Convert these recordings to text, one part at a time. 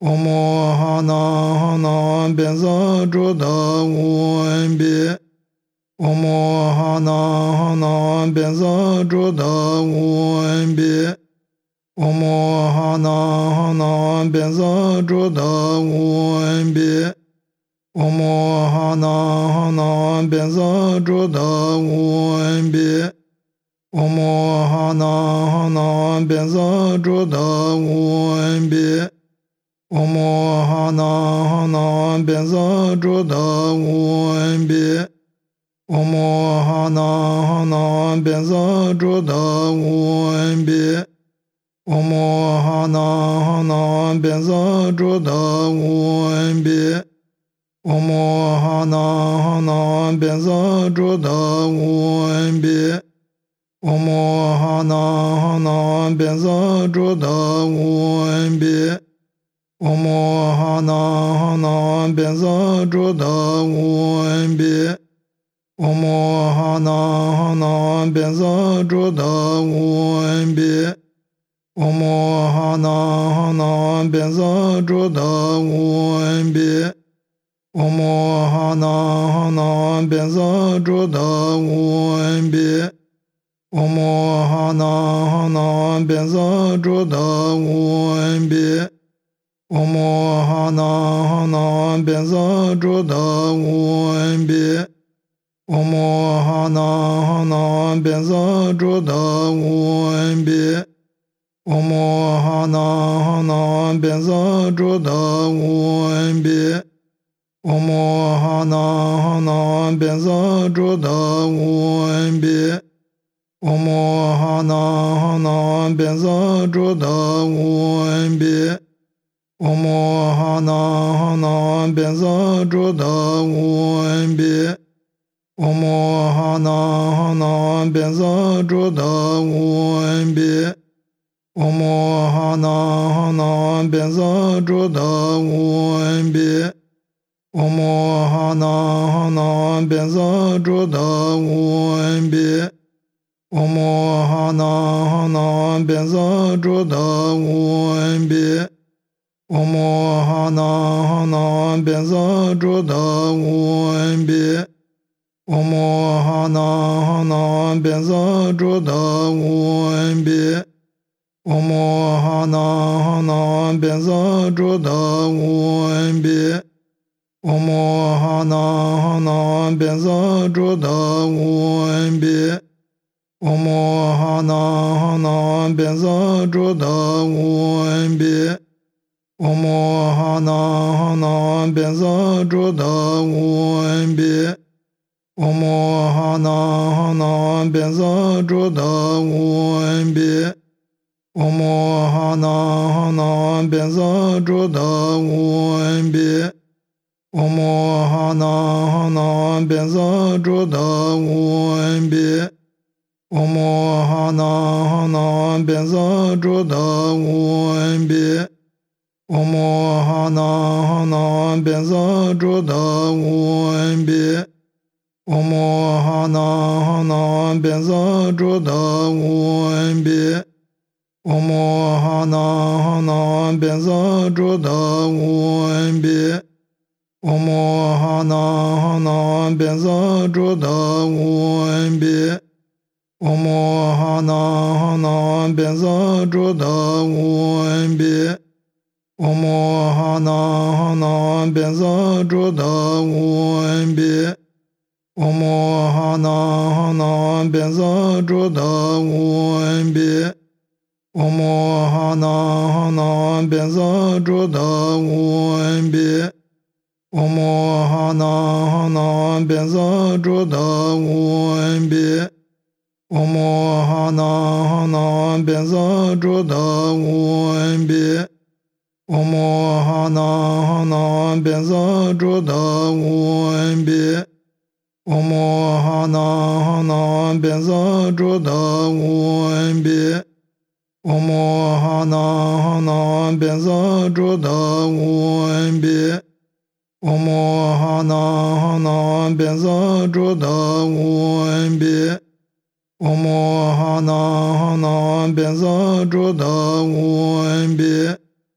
我摩哈那哈那变色诸的无恩比，我摩哈那哈那变色诸的无恩比，我摩哈那哈那变色诸的无恩比，我摩哈那哈那变色诸的无恩比，我摩哈那哈那变色诸的无恩比。我摩哈那哈那变色诸的无恩比，我摩哈那哈那变色诸的无恩比，我摩哈那哈那变色诸的无恩比，我摩哈那哈那变色诸的无恩比，我摩哈那哈那变色诸的无恩比。我摩哈那哈那变色诸的无恩比，我摩哈那哈那变色诸的无恩比，我摩哈那哈那变色诸的无恩比，我摩哈那哈那变色诸的无恩比，我摩哈那哈那变色诸的无恩比。我摩哈那哈那变色诸的无恩比，我摩哈那哈那变色诸的无恩比，我摩哈那哈那变色诸的无恩比，我摩哈那哈那变色诸的无恩比，我摩哈那哈那变色诸的无恩比。我摩哈那哈那变色诸的无恩比，我摩哈那哈那变色诸的无恩比，我摩哈那哈那变色诸的无恩比，我摩哈那哈那变色诸的无恩比，我摩哈那哈那变色诸的无恩比。我摩哈那哈那变色诸的无恩比，我摩哈那哈那变色诸的无恩比，我摩哈那哈那变色诸的无恩比，我摩哈那哈那变色诸的无恩比，我摩哈那哈那变色诸的无恩比。我摩哈那哈那变色诸的无恩比，我摩哈那哈那变色诸的无恩比，我摩哈那哈那变色诸的无恩比，我摩哈那哈那变色诸的无恩比，我摩哈那哈那变色诸的无恩比。我摩哈那哈那变色诸的无恩比，我摩哈那哈那变色诸的无恩比，我摩哈那哈那变色诸的无恩比，我摩哈那哈那变色诸的无恩比，我摩哈那哈那变色诸的无恩比。我摩哈那哈那变色诸的无恩比，我摩哈那哈那变色诸的无恩比，我摩哈那哈那变色诸的无恩比，我摩哈那哈那变色诸的无恩比，我摩哈那哈那变色诸的无恩比。我摩哈那哈那变色诸的无恩比，我摩哈那哈那变色诸的无恩比，我摩哈那哈那变色诸的无恩比，我摩哈那哈那变色诸的无恩比，我摩哈那哈那变色诸的无恩比。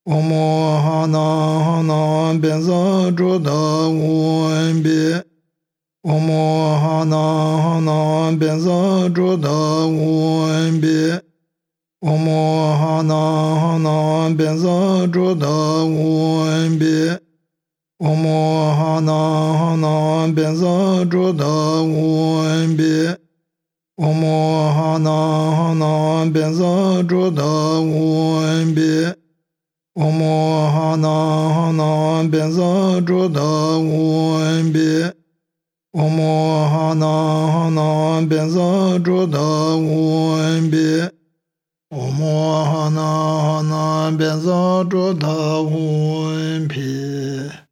Om Hana Hana Benza Joda Wunbi. Om Hana Hana Benza Joda Wunbi. Om Hana Hana Benza Joda Wunbi. Om Hana Hana Benza Joda Wunbi. Om Hana Hana Benza Joda Wunbi. Om Hana Hana Benza Joda Wunbi. Om Hana Hana Benza Joda Wunbi. Om Hana Hana Benza Joda Wunbi.